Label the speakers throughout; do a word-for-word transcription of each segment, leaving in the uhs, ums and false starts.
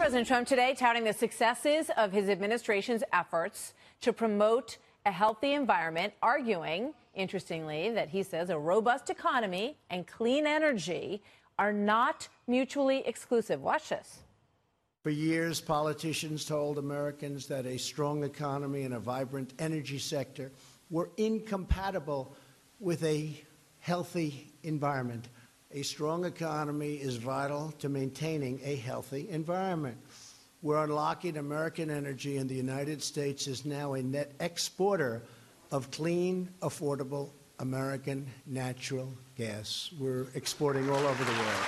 Speaker 1: President Trump today touting the successes of his administration's efforts to promote a healthy environment, arguing, interestingly, that he says a robust economy and clean energy are not mutually exclusive. Watch this.
Speaker 2: For years, politicians told Americans that a strong economy and a vibrant energy sector were incompatible with a healthy environment. A strong economy is vital to maintaining a healthy environment. We're unlocking American energy, and the United States is now a net exporter of clean, affordable American natural gas. We're exporting all over the world.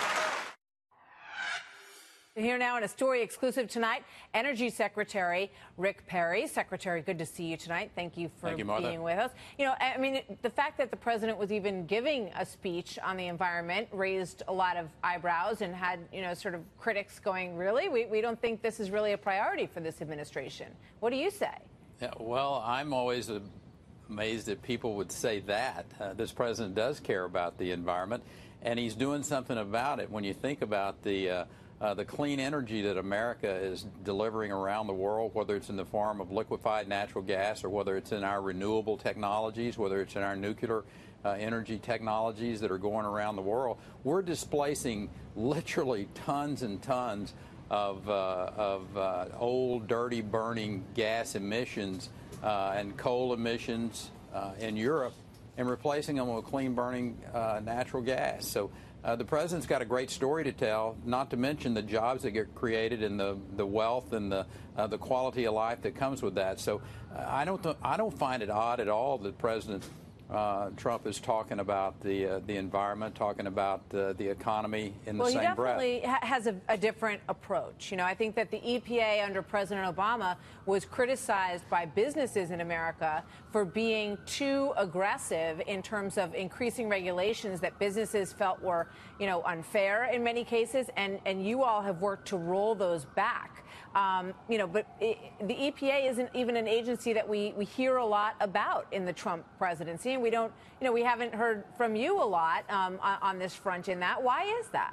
Speaker 1: Here now in a story exclusive tonight, Energy Secretary Rick Perry. Secretary, good to see you tonight. Thank you for
Speaker 3: Thank you,
Speaker 1: being with us. You know, I mean, the fact that the president was even giving a speech on the environment raised a lot of eyebrows and had, you know, sort of critics going, really? We, we don't think this is really a priority for this administration. What do you say?
Speaker 3: Yeah, well, I'm always amazed that people would say that. Uh, this president does care about the environment, and he's doing something about it. When you think about the uh, Uh, the clean energy that America is delivering around the world, whether it's in the form of liquefied natural gas or whether it's in our renewable technologies, whether it's in our nuclear uh, energy technologies that are going around the world, we're displacing literally tons and tons of, uh, of uh, old, dirty, burning gas emissions uh, and coal emissions uh, in Europe and replacing them with clean burning uh, natural gas. So Uh, the president's got a great story to tell, not to mention the jobs that get created and the, the wealth and the uh, the quality of life that comes with that. So uh, I don't th- I don't find it odd at all that President uh, Trump is talking about the uh, the environment, talking about uh, the economy in the
Speaker 1: well,
Speaker 3: same breath.
Speaker 1: Well, he definitely ha- has a, a different approach. You know, I think that the E P A under President Obama was criticized by businesses in America for being too aggressive in terms of increasing regulations that businesses felt were, you know, unfair in many cases, and, and you all have worked to roll those back. Um, you know, but it, the E P A isn't even an agency that we, we hear a lot about in the Trump presidency, and we don't, you know, we haven't heard from you a lot um, on, on this front in that. Why is that?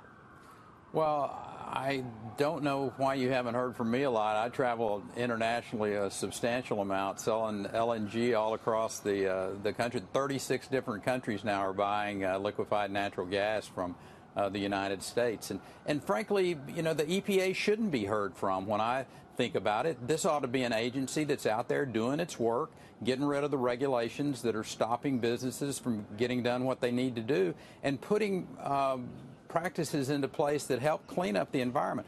Speaker 3: Well, I don't know why you haven't heard from me a lot. I travel internationally a substantial amount, selling L N G all across the uh, the country. thirty-six different countries now are buying uh, liquefied natural gas from uh, the United States. And, and frankly, you know, the E P A shouldn't be heard from when I think about it. This ought to be an agency that's out there doing its work, getting rid of the regulations that are stopping businesses from getting done what they need to do, and putting um, practices into place that help clean up the environment.